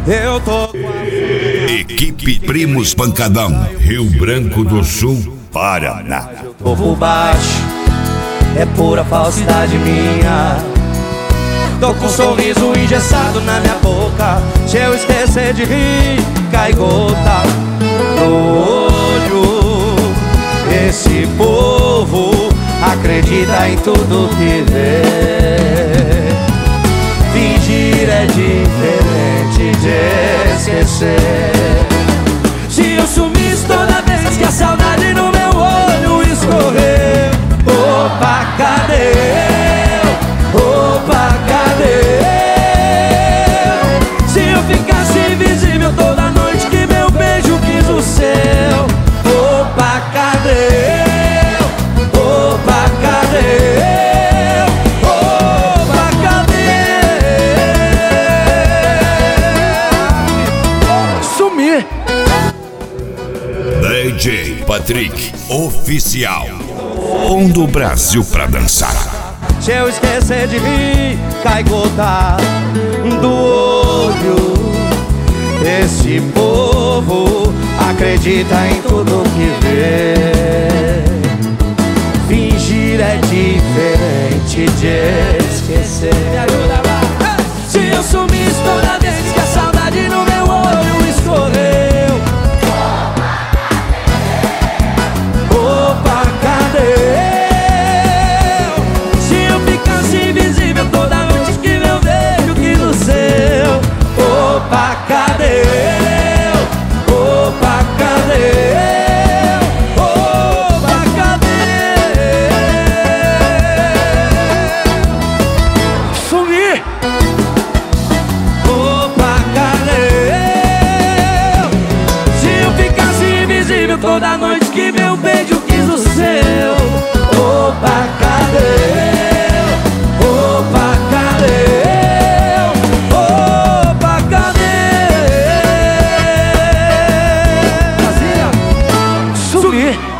Eu tô com Equipe Primos Pancadão, Rio Branco do Sul, Paraná. tô por baixo, é pura falsidade minha. Tô com um sorriso engessado na minha boca. Se eu esquecer de rir, cai gota no olho. Esse povo acredita em tudo que vê. Fingir é diferente de esquecer. Se eu sumisse toda vez que a saudade no meu olho escorreu, opa, cadê eu? Opa, cadê eu? Se eu ficasse invisível toda noite que meu beijo quis o seu, opa, cadê eu? Opa, cadê eu? Opa, cadê? Sumir. DJ Patrick Oficial, pondo o Brasil pra dançar. Se eu esquecer de rir, cai gota do olho. Esse povo acredita em tudo que vê. Fingir é diferente de esquecer. Me ajuda lá. Se eu sumisse toda vez que a saudade no meu olho escorreu, opa, cadê? Opa, cadê eu? Opa, cadê eu? Opa, cadê? Sumir! Opa, cadê eu? Se eu ficasse invisível toda noite que meu beijo quis o seu, opa, cadê eu? Opa, cadê eu? Sumir.